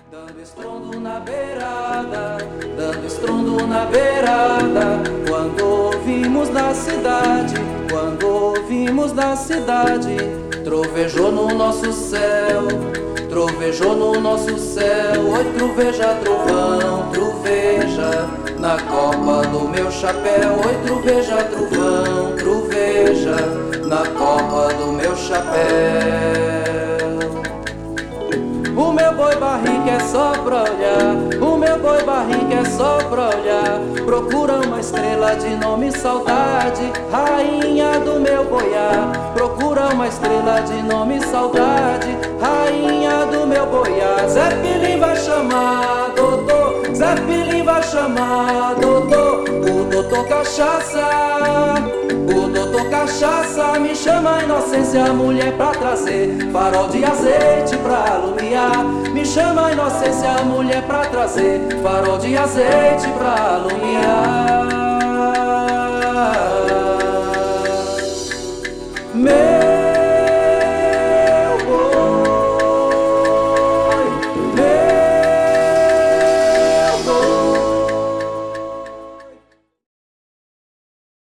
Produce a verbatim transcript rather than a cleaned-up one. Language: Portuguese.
Dando estrondo na beirada, dando estrondo na beirada. Quando ouvimos na cidade, quando ouvimos na cidade, trovejou no nosso céu, trovejou no nosso céu. Oi, troveja, trovão, troveja na copa do meu chapéu. Oi, troveja, trovão, troveja na copa do meu chapéu. O meu boi barriga é só pra olhar, o meu boi barriga é só pra olhar. Procura uma estrela de nome saudade, rainha do meu boiar. Procura uma estrela de nome saudade, rainha do meu boiar. Zé Pilim vai chamar, doutor, Zé Pilim vai chamar, doutor. O doutor Cachaça, o doutor Cachaça me chama a inocência, mulher, pra trazer farol de azeite pra alumiar. Me chama a inocência, mulher, pra trazer farol de azeite pra alumiar. Meu